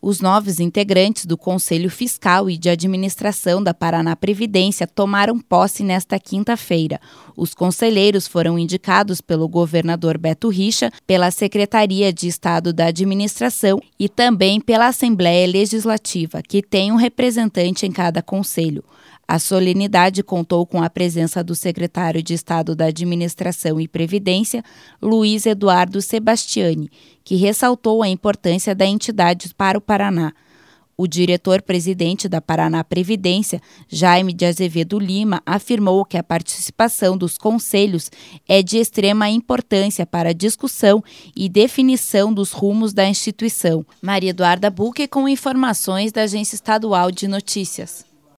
Os novos integrantes do Conselho Fiscal e de Administração da Paraná Previdência tomaram posse nesta quinta-feira. Os conselheiros foram indicados pelo governador Beto Richa, pela Secretaria de Estado da Administração e também pela Assembleia Legislativa, que tem um representante em cada conselho. A solenidade contou com a presença do secretário de Estado da Administração e Previdência, Luiz Eduardo Sebastiani, que ressaltou a importância da entidade para o Paraná. O diretor-presidente da Paraná Previdência, Jaime de Azevedo Lima, afirmou que a participação dos conselhos é de extrema importância para a discussão e definição dos rumos da instituição. Maria Eduarda Buque com informações da Agência Estadual de Notícias.